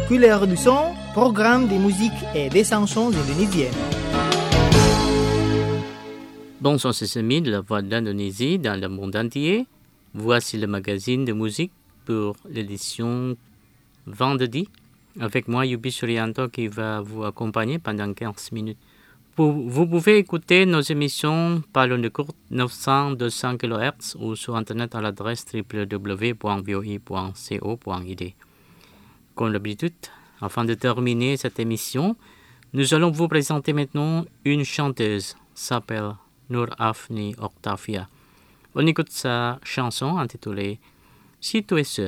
Couleurs du son, programme de musique et des chansons indonésiennes. Bonsoir, c'est Semi de la Voix d'Indonésie dans le monde entier. Voici le magazine de musique pour l'édition vendredi. Avec moi, Yubi Suryanto, qui va vous accompagner pendant 15 minutes. Vous pouvez écouter nos émissions par l'onde courte 900-200 kHz ou sur Internet à l'adresse www.voi.co.id. Comme d'habitude, afin de terminer cette émission, nous allons vous présenter maintenant une chanteuse, s'appelle Nur Afni Octavia. On écoute sa chanson intitulée « Si tu es seul ».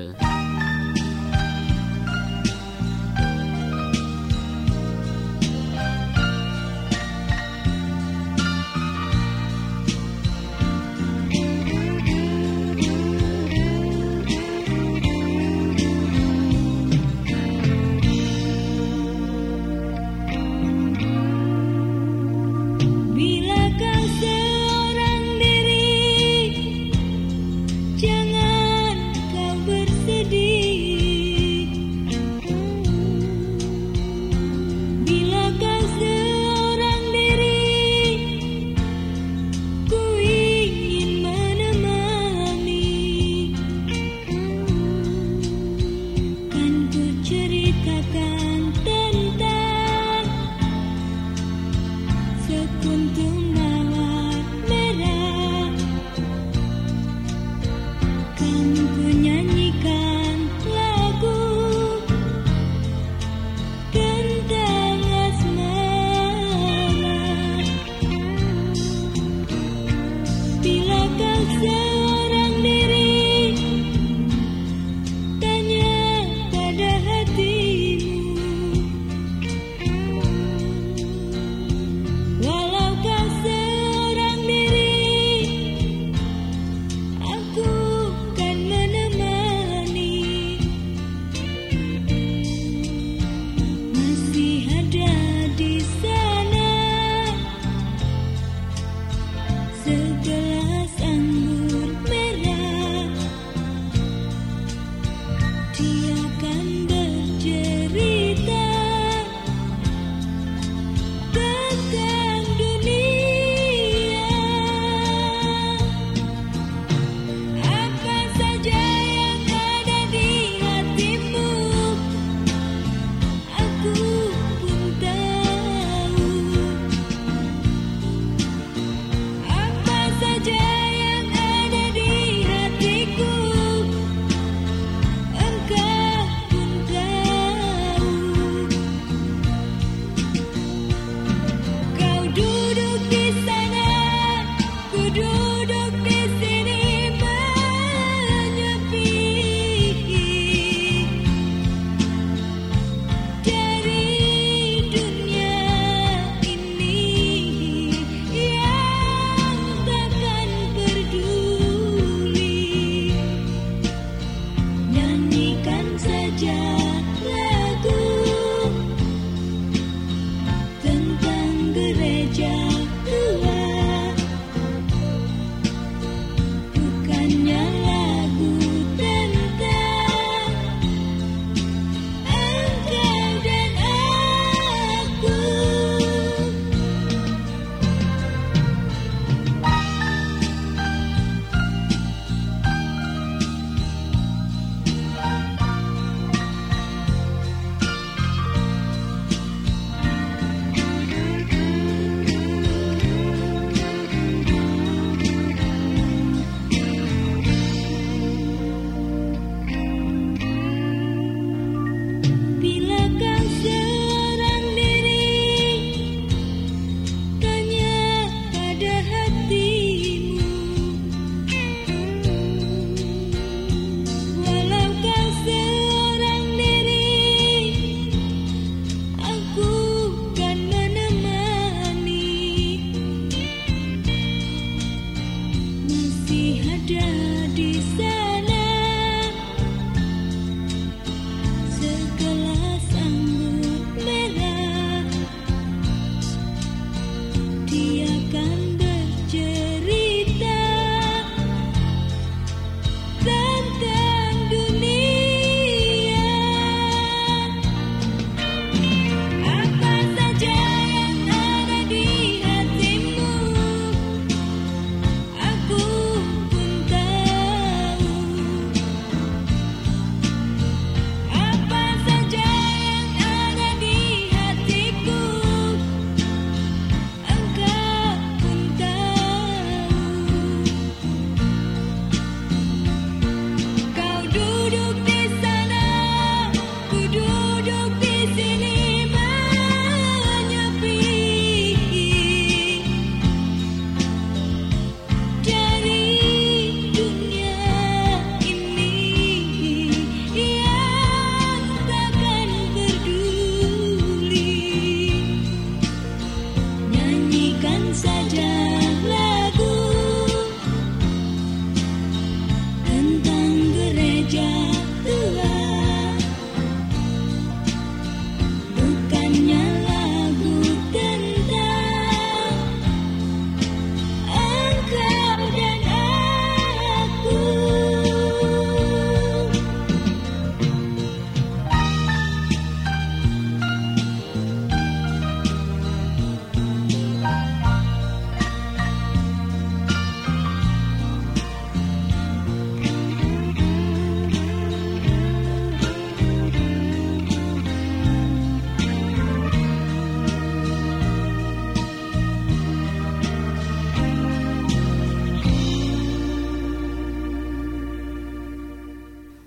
Engkau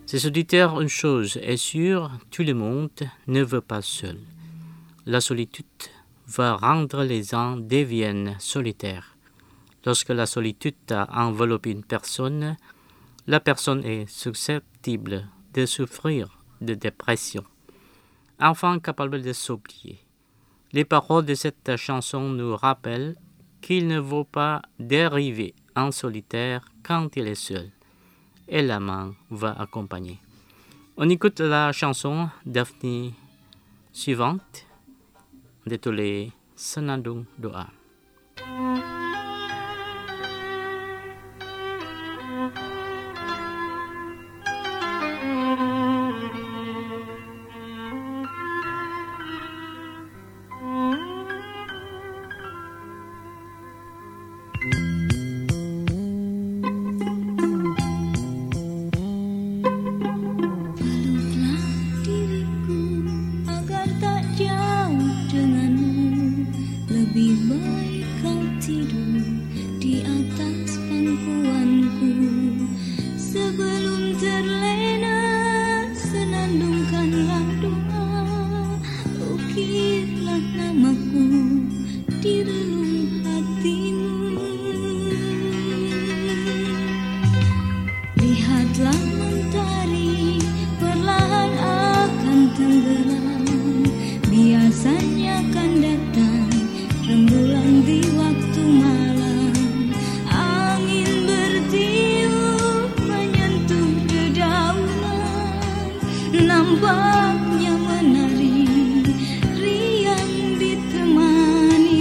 Ces auditeurs, une chose est sûre, tout le monde ne veut pas seul. La solitude va rendre les gens deviennent solitaires. Lorsque la solitude a enveloppé une personne, la personne est susceptible de souffrir de dépression. Enfant capable de s'oublier. Les paroles de cette chanson nous rappellent qu'il ne vaut pas dériver en solitaire quand il est seul. Et la main va accompagner. On écoute la chanson Daphne suivante de tous les Senandung Doa. Nampaknya menari, riang ditemani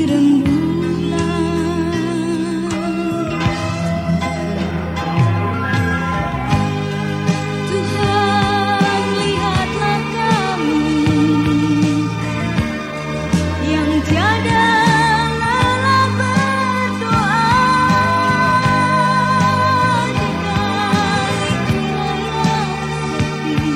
rembulan. Tuhan, lihatlah kami yang tiada lelah berdoa di balik layar sepi.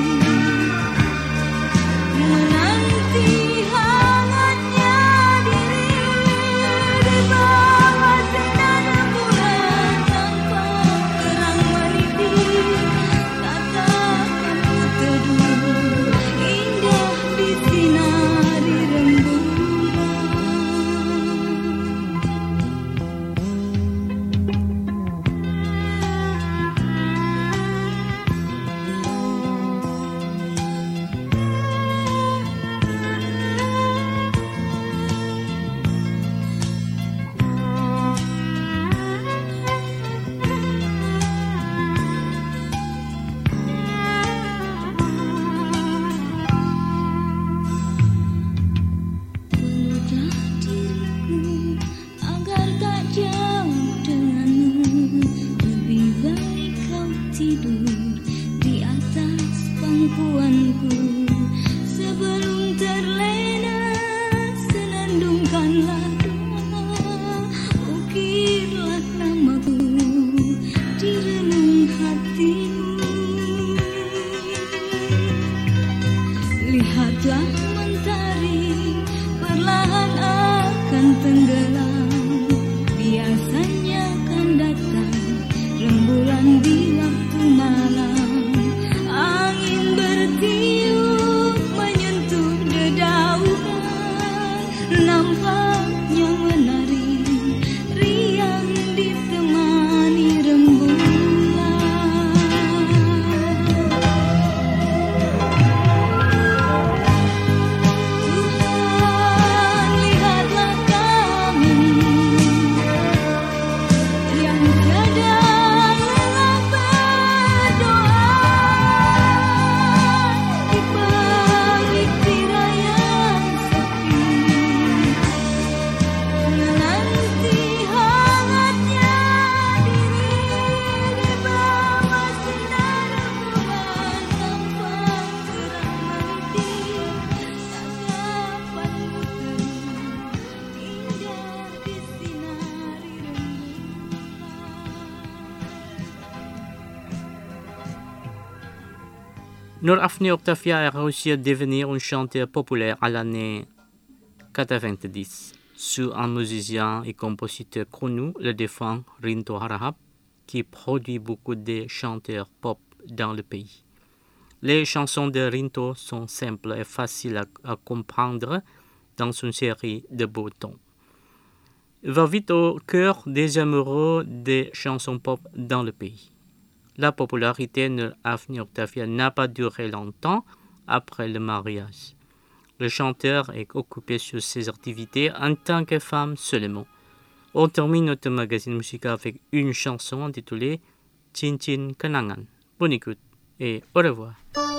Menanti hangatnya diri di bawah sinar bulan tanpa terang meniti. Katakan ku teduh indah di sinari rembulan. Peluklah diriku agar tak jauh denganmu. Lebih baik kau tidur di atas pangkuanku. Sebelum terlena, senandungkanlah doa. Ukirlah namaku di relung hatimu. Lihatlah mentari perlahan akan tenggelam. Biasanya kan datang rembulan di waktu malam. Angin bertiup menyentuh dedaunan. Nampaknya menari, riang ditemani rembulan. Tuhan, lihatlah kami yang tiada lelah berdoa di balik tirai yang sepi. Menanti hangatnya diri di bawah sinar bulan tanpa terang meniti. Tatapanmu teduh indah di sinari rembulan. Noor Afni Octavia a réussi à devenir un chanteur populaire à l'année 90 sous un musicien et compositeur connu, le défunt Rinto Harahap, qui produit beaucoup de chanteurs pop dans le pays. Les chansons de Rinto sont simples et faciles à comprendre dans une série de beaux tons. Il va vite au cœur des amoureux des chansons pop dans le pays. La popularité de Afni Octavia n'a pas duré longtemps après le mariage. Le chanteur est occupé sur ses activités en tant que femme seulement. On termine notre magazine musical avec une chanson intitulée Chin Chin Kenangan. Bonne écoute et au revoir.